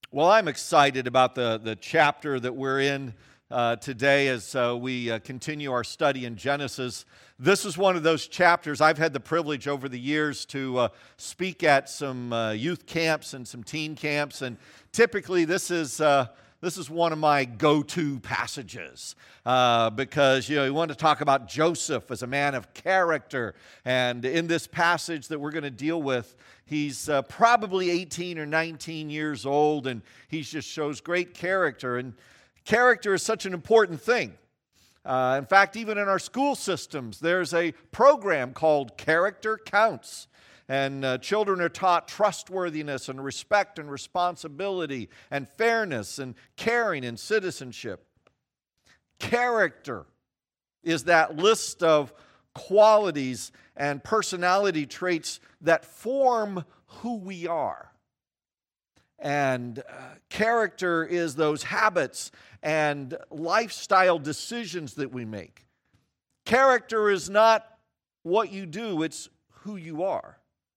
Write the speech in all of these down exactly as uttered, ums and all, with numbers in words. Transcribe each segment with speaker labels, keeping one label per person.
Speaker 1: Well, I'm excited about the, the chapter that we're in uh, today as uh, we uh, continue our study in Genesis. This is one of those chapters. I've had the privilege over the years to uh, speak at some uh, youth camps and some teen camps, and typically this is uh, this is one of my go-to passages uh, because you know you want to talk about Joseph as a man of character, and in this passage that we're going to deal with, he's uh, probably eighteen or nineteen years old, and he just shows great character. And character is such an important thing. Uh, in fact, even in our school systems, there's a program called Character Counts. And uh, children are taught trustworthiness and respect and responsibility and fairness and caring and citizenship. Character is that list of qualities and personality traits that form who we are. And uh, character is those habits and lifestyle decisions that we make. Character is not what you do, it's who you are.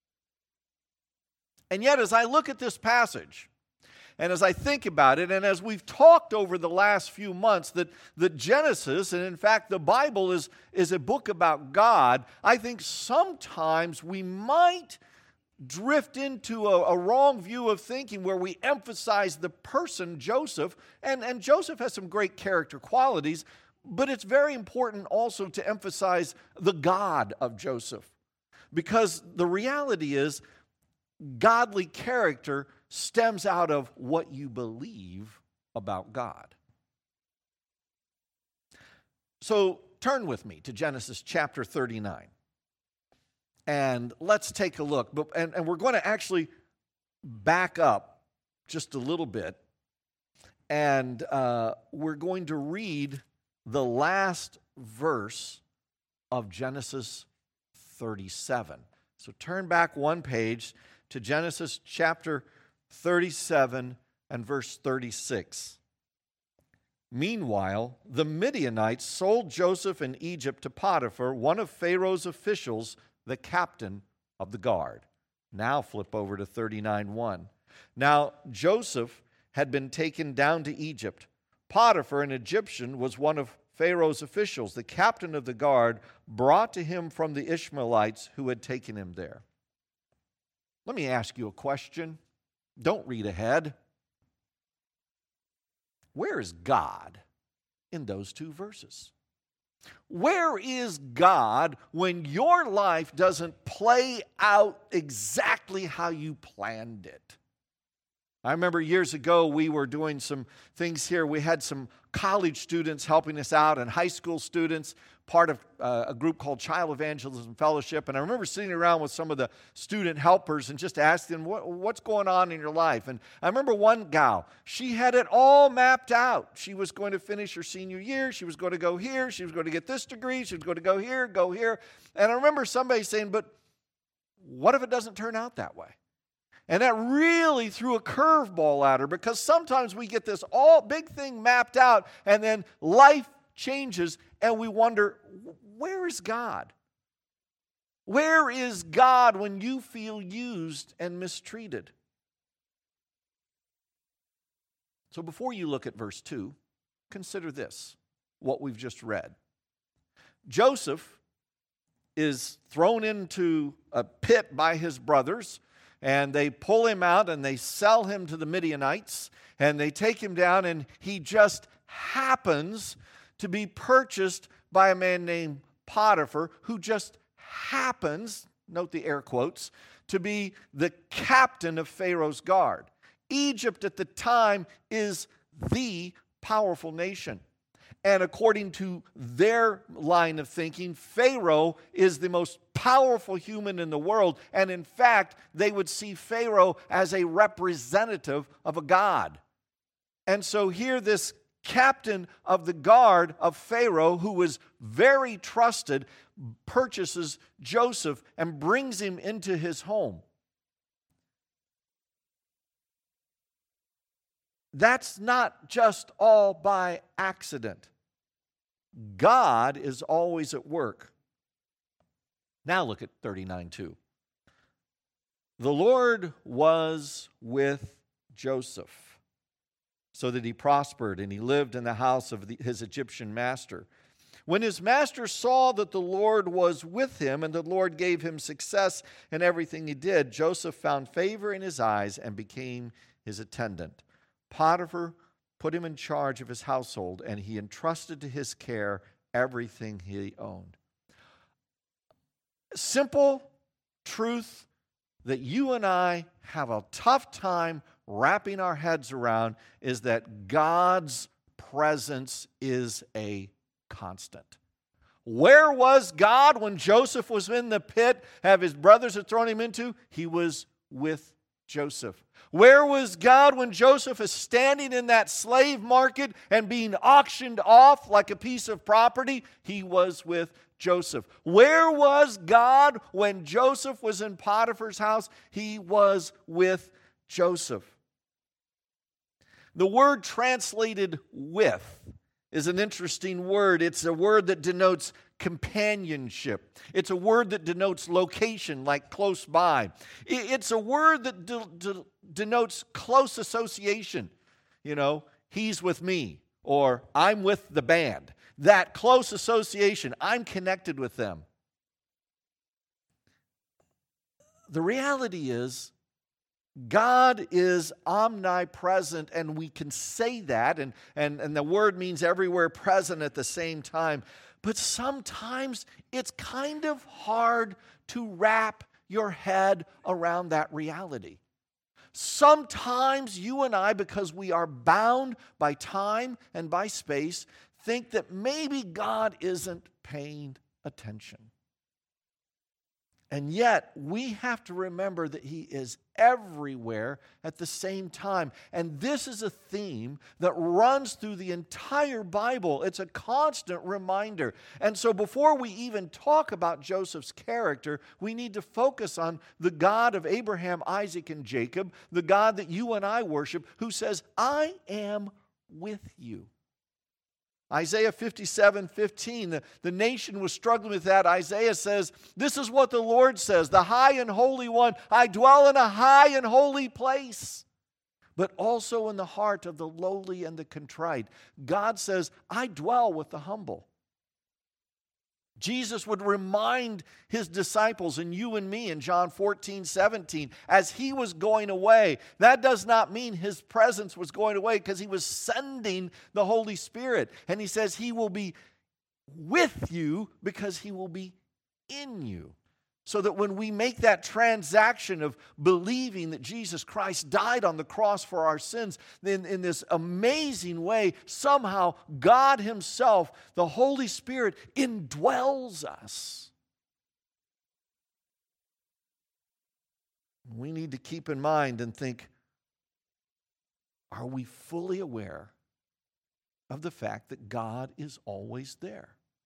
Speaker 1: And yet, as I look at this passage, and as I think about it, and as we've talked over the last few months, that, that Genesis, and in fact the Bible is, is a book about God, I think sometimes we might drift into a, a wrong view of thinking where we emphasize the person, Joseph, and, and Joseph has some great character qualities, but it's very important also to emphasize the God of Joseph. Because the reality is, godly character stems out of what you believe about God. So turn with me to Genesis chapter thirty-nine. And let's take a look. But, and, and we're going to actually back up just a little bit. And uh, we're going to read the last verse of Genesis thirty-seven. So turn back one page to Genesis chapter thirty-seven and verse thirty-six. Meanwhile, the Midianites sold Joseph in Egypt to Potiphar, one of Pharaoh's officials, the captain of the guard. Now flip over to thirty-nine one. Now Joseph had been taken down to Egypt. Potiphar, an Egyptian, was one of Pharaoh's officials. The captain of the guard brought to him from the Ishmaelites who had taken him there. Let me ask you a question. Don't read ahead. Where is God in those two verses? Where is God when your life doesn't play out exactly how you planned it? I remember years ago we were doing some things here. We had some college students helping us out and high school students, part of uh, a group called Child Evangelism Fellowship. And I remember sitting around with some of the student helpers and just asking them, what, what's going on in your life? And I remember one gal, she had it all mapped out. She was going to finish her senior year. She was going to go here. She was going to get this degree. She was going to go here, go here. And I remember somebody saying, but what if it doesn't turn out that way? And that really threw a curveball at her, because sometimes we get this all big thing mapped out and then life changes and we wonder, where is God? Where is God when you feel used and mistreated? So before you look at verse two, consider this, what we've just read. Joseph is thrown into a pit by his brothers, and they pull him out and they sell him to the Midianites, and they take him down, and he just happens to be purchased by a man named Potiphar, who just happens, note the air quotes, to be the captain of Pharaoh's guard. Egypt at the time is the powerful nation. And according to their line of thinking, Pharaoh is the most powerful human in the world. And in fact, they would see Pharaoh as a representative of a god. And so here this captain of the guard of Pharaoh, who was very trusted, purchases Joseph and brings him into his home. That's not just all by accident. God is always at work. Now look at thirty-nine two. The Lord was with Joseph, so that he prospered, and he lived in the house of the, his Egyptian master. When his master saw that the Lord was with him and the Lord gave him success in everything he did, Joseph found favor in his eyes and became his attendant. Potiphar put him in charge of his household, and he entrusted to his care everything he owned. Simple truth that you and I have a tough time wrapping our heads around is that God's presence is a constant. Where was God when Joseph was in the pit have his brothers had thrown him into? He was with Joseph. Where was God when Joseph is standing in that slave market and being auctioned off like a piece of property? He was with Joseph. Where was God when Joseph was in Potiphar's house? He was with Joseph. The word translated with is an interesting word. It's a word that denotes companionship. It's a word that denotes location, like close by. It's a word that de- de- denotes close association. You know, he's with me, or I'm with the band. That close association, I'm connected with them. The reality is, God is omnipresent, and we can say that, and, and, and the word means everywhere present at the same time. But sometimes it's kind of hard to wrap your head around that reality. Sometimes you and I, because we are bound by time and by space, think that maybe God isn't paying attention. And yet, we have to remember that He is everywhere at the same time. And this is a theme that runs through the entire Bible. It's a constant reminder. And so before we even talk about Joseph's character, we need to focus on the God of Abraham, Isaac, and Jacob, the God that you and I worship, who says, I am with you. Isaiah fifty-seven fifteen, the, the nation was struggling with that. Isaiah says, this is what the Lord says, the high and holy one, I dwell in a high and holy place, but also in the heart of the lowly and the contrite. God says, I dwell with the humble. Jesus would remind His disciples and you and me in John fourteen seventeen, as He was going away. That does not mean His presence was going away, because He was sending the Holy Spirit. And He says He will be with you because He will be in you. So that when we make that transaction of believing that Jesus Christ died on the cross for our sins, then in this amazing way, somehow God Himself, the Holy Spirit, indwells us. We need to keep in mind and think, are we fully aware of the fact that God is always there?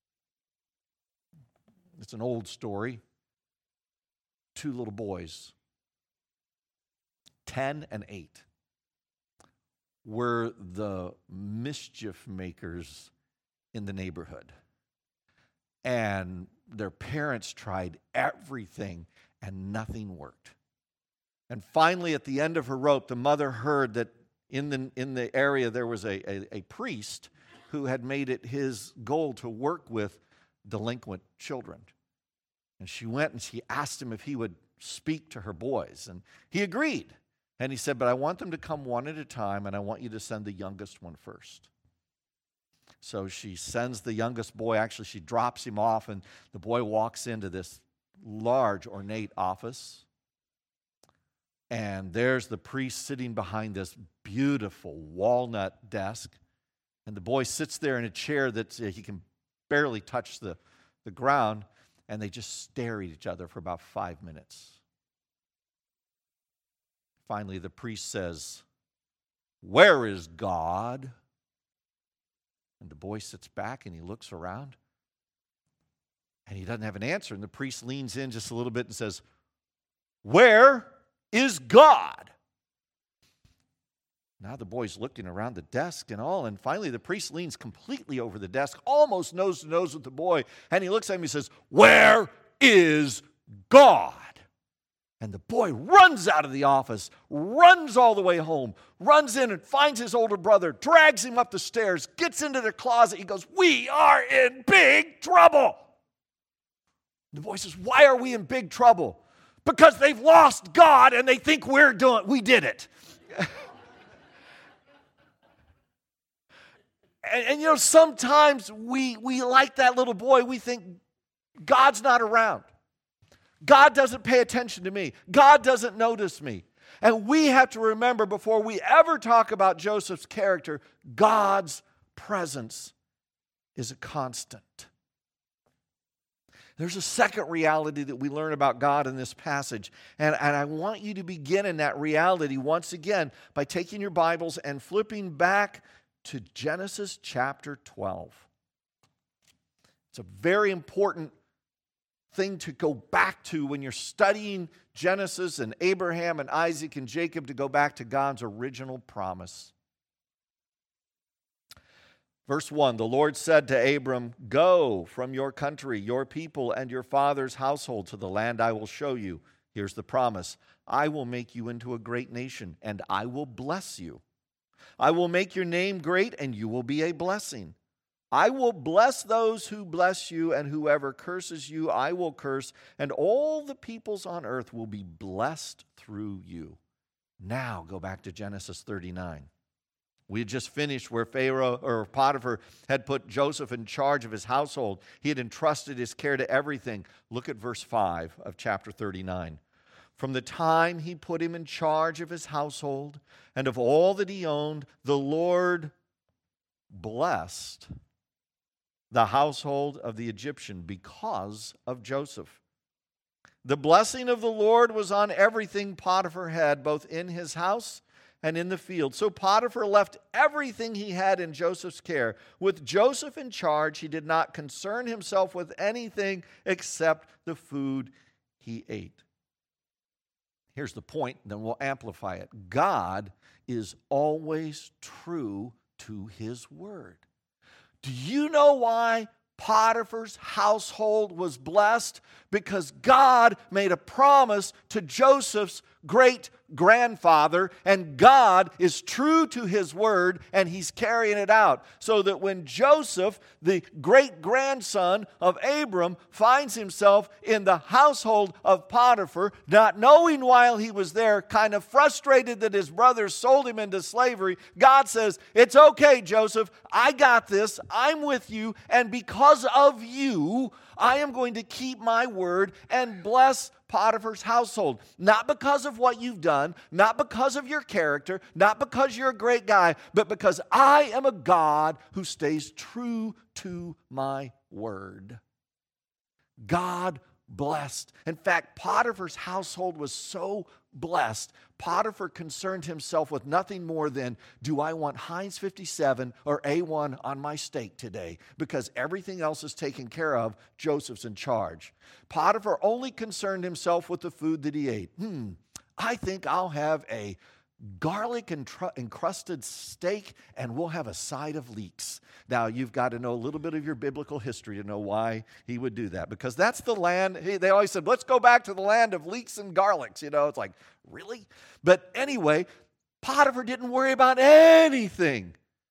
Speaker 1: It's an old story. Two little boys, ten and eight, were the mischief makers in the neighborhood. And their parents tried everything, and nothing worked. And finally, at the end of her rope, the mother heard that in the, in the area there was a, a, a priest who had made it his goal to work with delinquent children. And she went and she asked him if he would speak to her boys. And he agreed. And he said, but I want them to come one at a time, and I want you to send the youngest one first. So she sends the youngest boy. Actually, she drops him off, and the boy walks into this large, ornate office. And there's the priest sitting behind this beautiful walnut desk. And the boy sits there in a chair that uh, he can barely touch the, the ground. And they just stare at each other for about five minutes. Finally, the priest says, where is God? And the boy sits back and he looks around. And he doesn't have an answer. And the priest leans in just a little bit and says, where is God? Now the boy's looking around the desk and all, and finally the priest leans completely over the desk, almost nose to nose with the boy, and he looks at him and he says, where is God? And the boy runs out of the office, runs all the way home, runs in and finds his older brother, drags him up the stairs, gets into the closet. He goes, "We are in big trouble." The boy says, "Why are we in big trouble?" "Because they've lost God and they think we're doing, we did it." and, and you know, sometimes we, we like that little boy, we think God's not around. God doesn't pay attention to me. God doesn't notice me. And we have to remember, before we ever talk about Joseph's character, God's presence is a constant. There's a second reality that we learn about God in this passage. And, and I want you to begin in that reality once again by taking your Bibles and flipping back to Genesis chapter twelve. It's a very important thing to go back to when you're studying Genesis and Abraham and Isaac and Jacob, to go back to God's original promise. Verse one, the Lord said to Abram, "Go from your country, your people, and your father's household to the land I will show you." Here's the promise. "I will make you into a great nation, and I will bless you. I will make your name great, and you will be a blessing. I will bless those who bless you, and whoever curses you, I will curse, and all the peoples on earth will be blessed through you." Now go back to Genesis thirty-nine. We had just finished where Pharaoh or Potiphar had put Joseph in charge of his household. He had entrusted his care to everything. Look at verse five of chapter thirty-nine. "From the time he put him in charge of his household and of all that he owned, the Lord blessed the household of the Egyptian because of Joseph. The blessing of the Lord was on everything Potiphar had, both in his house and in the field. So Potiphar left everything he had in Joseph's care. With Joseph in charge, he did not concern himself with anything except the food he ate." Here's the point, then we'll amplify it. God is always true to his word. Do you know why Potiphar's household was blessed? Because God made a promise to Joseph's great-grandfather, and God is true to his word, and he's carrying it out. So that when Joseph, the great-grandson of Abram, finds himself in the household of Potiphar, not knowing while he was there, kind of frustrated that his brothers sold him into slavery, God says, "It's okay, Joseph, I got this, I'm with you, and because of you, I am going to keep my word and bless Potiphar's household." Not because of what you've done, not because of your character, not because you're a great guy, but because I am a God who stays true to my word. God blessed. In fact, Potiphar's household was so blessed, Potiphar concerned himself with nothing more than, do I want Heinz fifty-seven or A one on my steak today? Because everything else is taken care of, Joseph's in charge. Potiphar only concerned himself with the food that he ate. Hmm, I think I'll have a garlic encrusted steak, and we'll have a side of leeks. Now, you've got to know a little bit of your biblical history to know why he would do that, because that's the land. They always said, let's go back to the land of leeks and garlics. You know, it's like, really? But anyway, Potiphar didn't worry about anything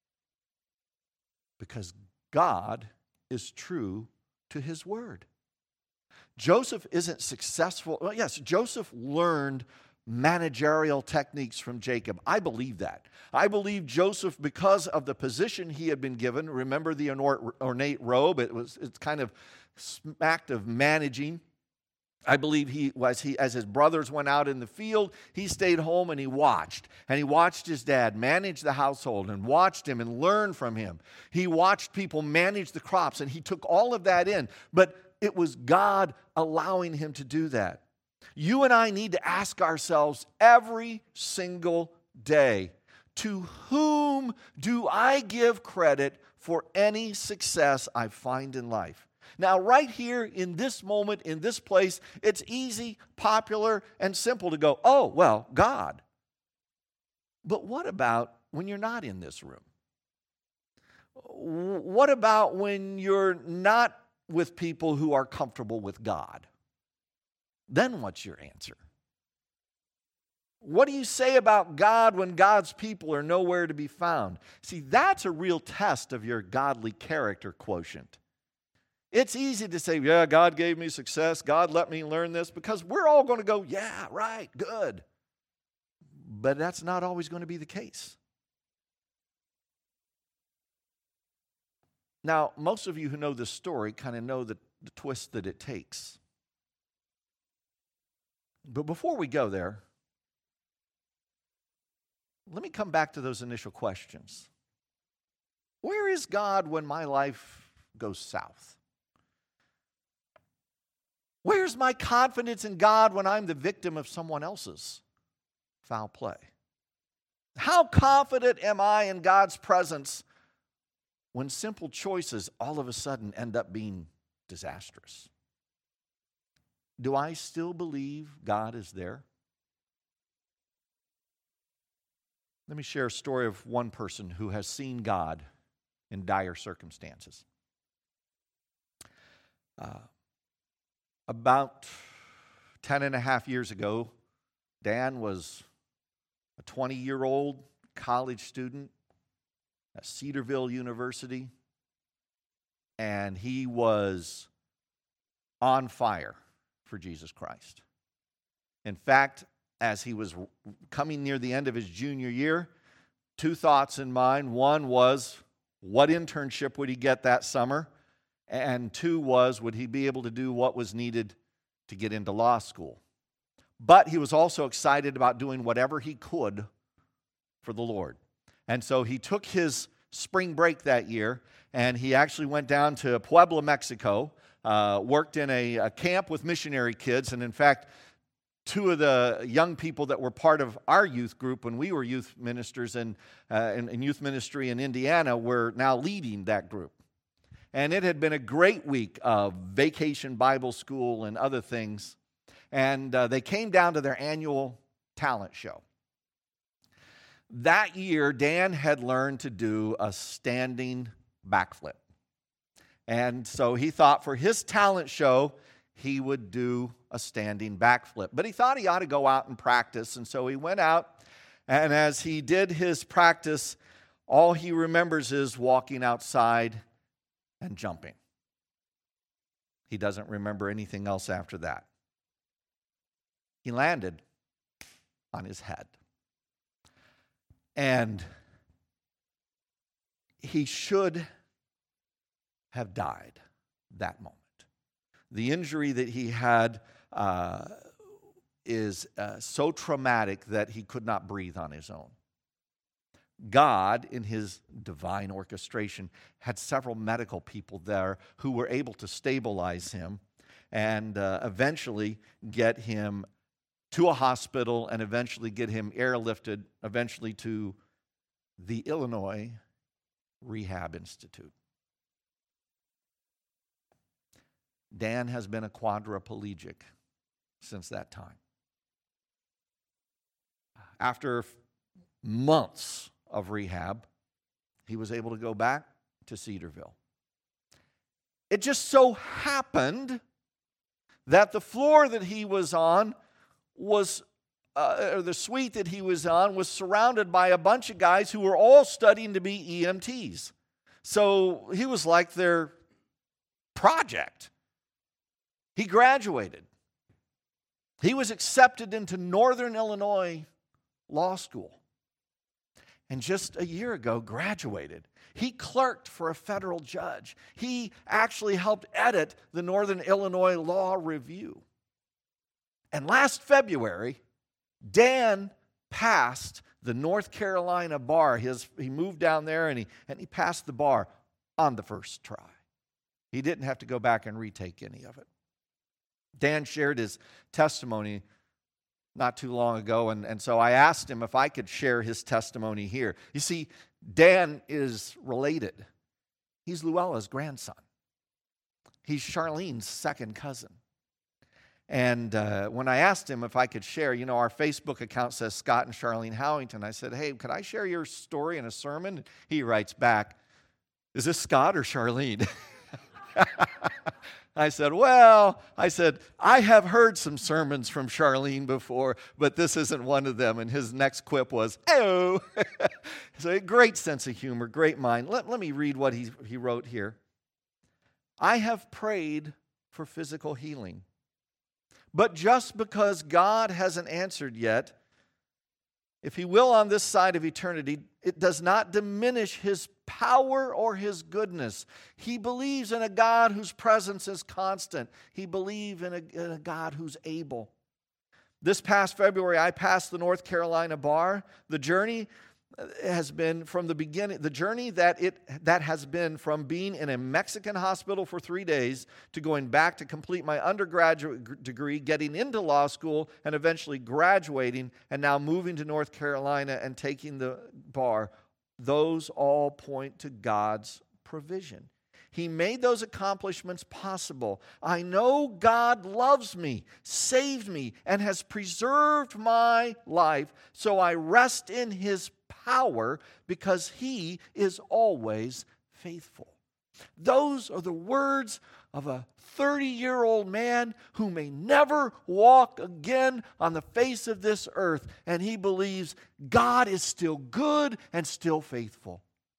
Speaker 1: because God is true to his word. Joseph isn't successful. Well, yes, Joseph learned managerial techniques from Jacob. I believe that. I believe Joseph, because of the position he had been given, remember the ornate robe, it was it's kind of smacked of managing. I believe he was he as his brothers went out in the field, he stayed home and he watched. And he watched his dad manage the household and watched him and learned from him. He watched people manage the crops and he took all of that in. But it was God allowing him to do that. You and I need to ask ourselves every single day, to whom do I give credit for any success I find in life? Now, right here in this moment, in this place, it's easy, popular, and simple to go, oh, well, God. But what about when you're not in this room? What about when you're not with people who are comfortable with God? Then what's your answer? What do you say about God when God's people are nowhere to be found? See, that's a real test of your godly character quotient. It's easy to say, yeah, God gave me success, God let me learn this, because we're all going to go, yeah, right, good. But that's not always going to be the case. Now, most of you who know this story kind of know the, the twist that it takes. But before we go there, let me come back to those initial questions. Where is God when my life goes south? Where's my confidence in God when I'm the victim of someone else's foul play? How confident am I in God's presence when simple choices all of a sudden end up being disastrous? Do I still believe God is there? Let me share a story of one person who has seen God in dire circumstances. Uh, about ten and a half years ago, Dan was a twenty-year-old college student at Cedarville University, and he was on fire for Jesus Christ. In fact, as he was coming near the end of his junior year, two thoughts in mind. One was, what internship would he get that summer? And two was, would he be able to do what was needed to get into law school? But he was also excited about doing whatever he could for the Lord. And so he took his spring break that year, and he actually went down to Puebla, Mexico, uh, worked in a, a camp with missionary kids, and in fact, two of the young people that were part of our youth group when we were youth ministers in, uh, in, in youth ministry in Indiana were now leading that group. And it had been a great week of vacation Bible school and other things. And uh, they came down to their annual talent show. That year, Dan had learned to do a standing backflip. And so he thought for his talent show, he would do a standing backflip. But he thought he ought to go out and practice. And so he went out, and as he did his practice, all he remembers is walking outside and jumping. He doesn't remember anything else after that. He landed on his head. And he should have died that moment. The injury that he had uh, is uh, so traumatic that he could not breathe on his own. God, in his divine orchestration, had several medical people there who were able to stabilize him and uh, eventually get him to a hospital and eventually get him airlifted, eventually to the Illinois Rehab Institute. Dan has been a quadriplegic since that time. After months of rehab, he was able to go back to Cedarville. It just so happened that the floor that he was on was, uh, or the suite that he was on was surrounded by a bunch of guys who were all studying to be E M Ts. So he was like their project. He graduated. He was accepted into Northern Illinois Law School. And just a year ago, graduated. He clerked for a federal judge. He actually helped edit the Northern Illinois Law Review. And last February, Dan passed the North Carolina bar. His, he moved down there and he, and he passed the bar on the first try. He didn't have to go back and retake any of it. Dan shared his testimony not too long ago, and, and so I asked him if I could share his testimony here. You see, Dan is related. He's Luella's grandson. He's Charlene's second cousin. And uh, when I asked him if I could share, you know, our Facebook account says Scott and Charlene Howington. I said, hey, could I share your story in a sermon? He writes back, is this Scott or Charlene? I said, well, I said, I have heard some sermons from Charlene before, but this isn't one of them. And his next quip was, oh. So a great sense of humor, great mind. Let, let me read what he, he wrote here. I have prayed for physical healing, but just because God hasn't answered yet, if he will on this side of eternity, it does not diminish his power or his goodness. He believes in a God whose presence is constant. He believes in a, in a God who's able. This past February, I passed the North Carolina bar. The journey has been from the beginning, the journey that it that has been from being in a Mexican hospital for three days to going back to complete my undergraduate degree, getting into law school, and eventually graduating, and now moving to North Carolina and taking the bar. Those all point to God's provision. He made those accomplishments possible. I know God loves me, saved me, and has preserved my life, so I rest in his power because he is always faithful. Those are the words of a thirty-year-old man who may never walk again on the face of this earth, and he believes God is still good and still faithful.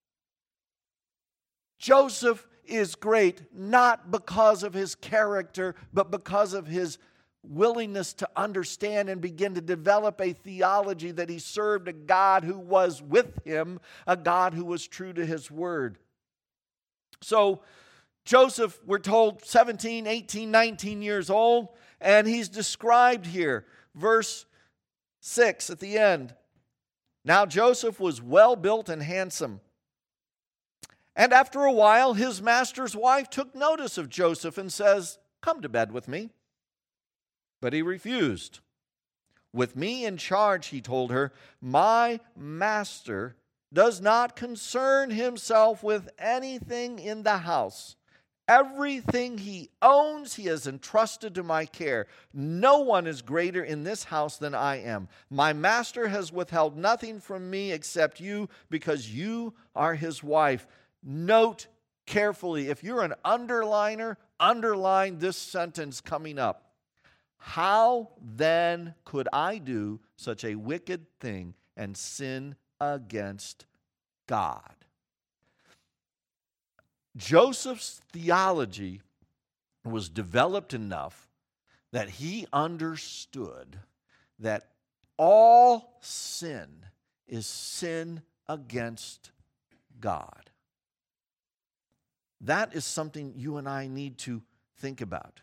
Speaker 1: Joseph is great not because of his character, but because of his willingness to understand and begin to develop a theology that he served a God who was with him, a God who was true to his word. So Joseph, we're told, seventeen, eighteen, nineteen years old, and he's described here. Verse six at the end. Now Joseph was well built and handsome. And after a while, his master's wife took notice of Joseph and says, come to bed with me. But he refused. With me in charge, he told her, my master does not concern himself with anything in the house. Everything he owns, he has entrusted to my care. No one is greater in this house than I am. My master has withheld nothing from me except you, because you are his wife. Note carefully, if you're an underliner, underline this sentence coming up. How then could I do such a wicked thing and sin against God? Joseph's theology was developed enough that he understood that all sin is sin against God. That is something you and I need to think about.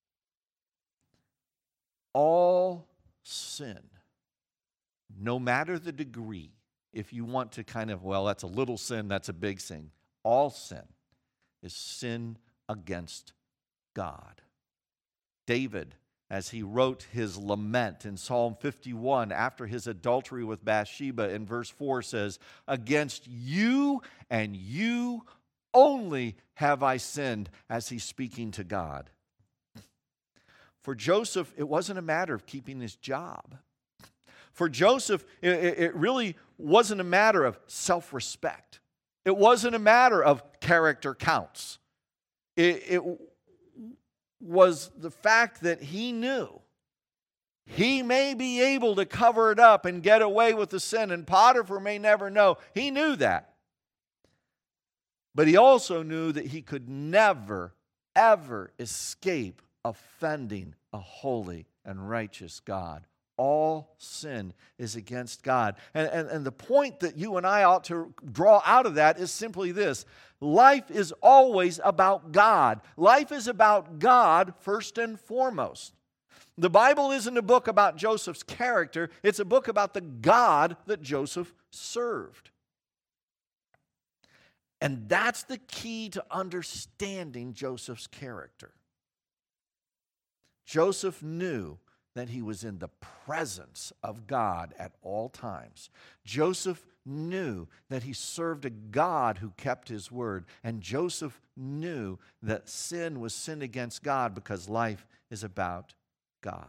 Speaker 1: All sin, no matter the degree, if you want to kind of, well, that's a little sin, that's a big sin. All sin is sin against God. David, as he wrote his lament in Psalm fifty-one after his adultery with Bathsheba, in verse four says, against you and you only have I sinned, as he's speaking to God. For Joseph, it wasn't a matter of keeping his job. For Joseph, it, it really wasn't a matter of self-respect. It wasn't a matter of character counts. It, it was the fact that he knew he may be able to cover it up and get away with the sin, and Potiphar may never know. He knew that. But he also knew that he could never, ever escape offending a holy and righteous God. All sin is against God. And, and, and the point that you and I ought to draw out of that is simply this. Life is always about God. Life is about God first and foremost. The Bible isn't a book about Joseph's character. It's a book about the God that Joseph served. And that's the key to understanding Joseph's character. Joseph knew that he was in the presence of God at all times. Joseph knew that he served a God who kept his word. And Joseph knew that sin was sin against God because life is about God.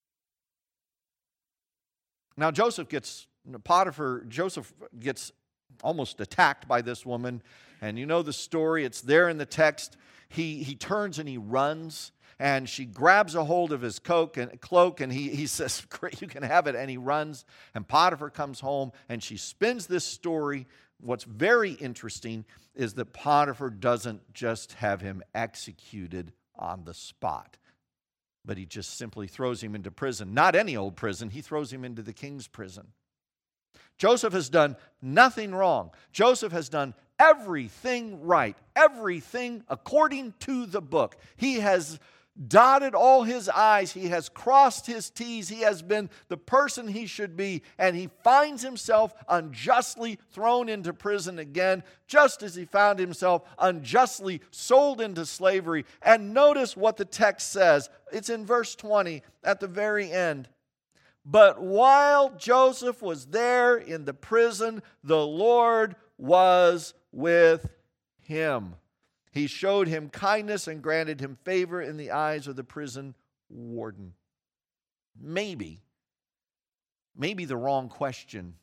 Speaker 1: Now Joseph gets, Potiphar, Joseph gets almost attacked by this woman. And you know the story. It's there in the text. He, he turns and he runs. And she grabs a hold of his cloak and, cloak, and he, he says, "Great, you can have it." And he runs. And Potiphar comes home, and she spins this story. What's very interesting is that Potiphar doesn't just have him executed on the spot, but he just simply throws him into prison. Not any old prison. He throws him into the king's prison. Joseph has done nothing wrong. Joseph has done everything right, everything according to the book. He has dotted all his I's. He has crossed his T's. He has been the person he should be. And he finds himself unjustly thrown into prison again, just as he found himself unjustly sold into slavery. And notice what the text says. It's in verse twenty at the very end. "But while Joseph was there in the prison, the Lord was with him. He showed him kindness and granted him favor in the eyes of the prison warden." Maybe, maybe the wrong question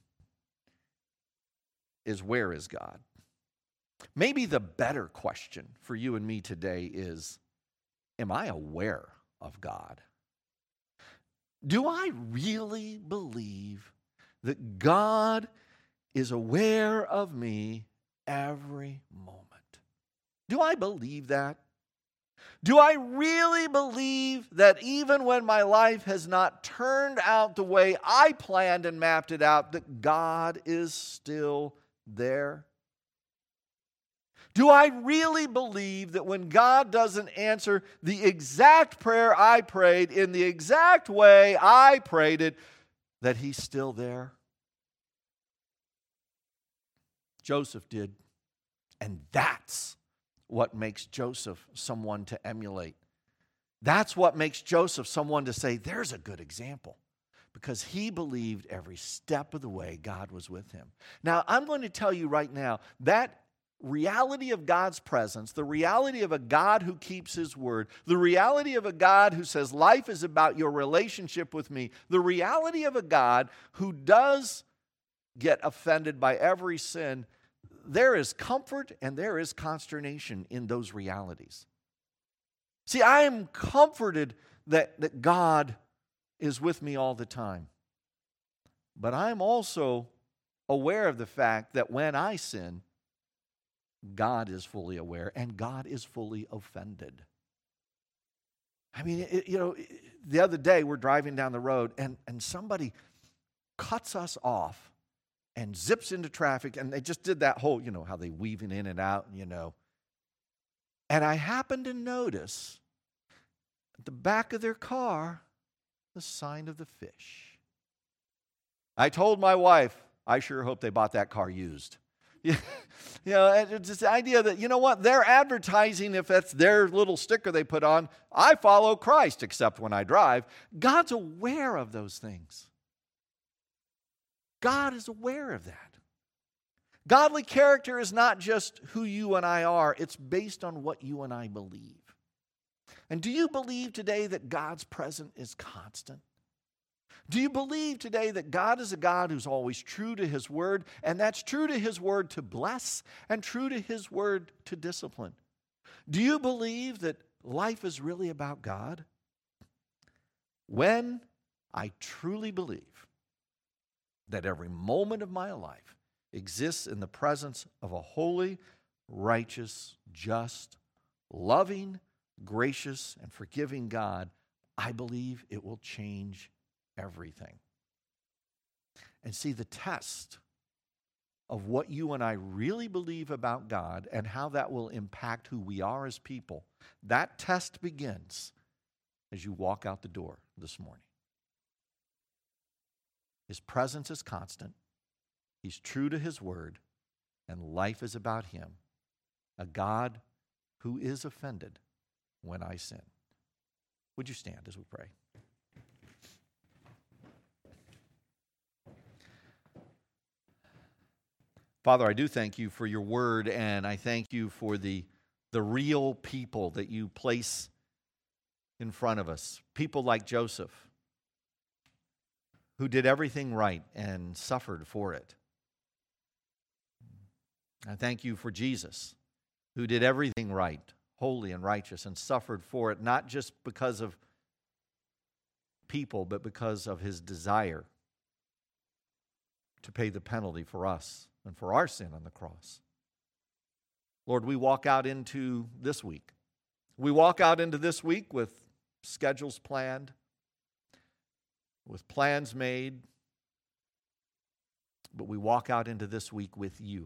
Speaker 1: is, where is God? Maybe the better question for you and me today is, am I aware of God? Do I really believe that God is aware of me every moment? Do I believe that? Do I really believe that even when my life has not turned out the way I planned and mapped it out, that God is still there? Do I really believe that when God doesn't answer the exact prayer I prayed in the exact way I prayed it, that He's still there? Joseph did. And that's what makes Joseph someone to emulate. That's what makes Joseph someone to say, there's a good example. Because he believed every step of the way God was with him. Now, I'm going to tell you right now, that reality of God's presence, the reality of a God who keeps His word, the reality of a God who says life is about your relationship with me, the reality of a God who does get offended by every sin, there is comfort and there is consternation in those realities. See, I am comforted that, that God is with me all the time. But I'm also aware of the fact that when I sin, God is fully aware and God is fully offended. I mean, it, you know, the other day we're driving down the road and, and somebody cuts us off and zips into traffic, and they just did that whole, you know, how they weaving in and out, you know. And I happened to notice at the back of their car the sign of the fish. I told my wife, I sure hope they bought that car used. You know, it's just the idea that, you know what, they're advertising, if that's their little sticker they put on, I follow Christ, except when I drive. God's aware of those things. God is aware of that. Godly character is not just who you and I are, it's based on what you and I believe. And do you believe today that God's presence is constant? Do you believe today that God is a God who's always true to His word, and that's true to His word to bless and true to His word to discipline? Do you believe that life is really about God? When I truly believe that every moment of my life exists in the presence of a holy, righteous, just, loving, gracious, and forgiving God, I believe it will change everything. And see, the test of what you and I really believe about God and how that will impact who we are as people, that test begins as you walk out the door this morning. His presence is constant. He's true to His word, and life is about Him, a God who is offended when I sin. Would you stand as we pray? Father, I do thank You for Your word, and I thank You for the, the real people that You place in front of us. People like Joseph, who did everything right and suffered for it. I thank you for Jesus, who did everything right, holy and righteous, and suffered for it, not just because of people, but because of his desire to pay the penalty for us and for our sin on the cross. Lord, we walk out into this week. We walk out into this week with schedules planned, with plans made, but we walk out into this week with you.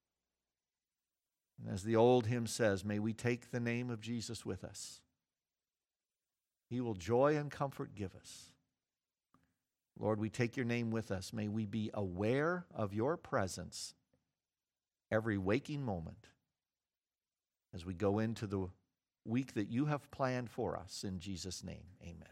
Speaker 1: And as the old hymn says, may we take the name of Jesus with us. He will joy and comfort give us. Lord, we take your name with us. May we be aware of your presence every waking moment as we go into the week that you have planned for us. In Jesus' name, amen.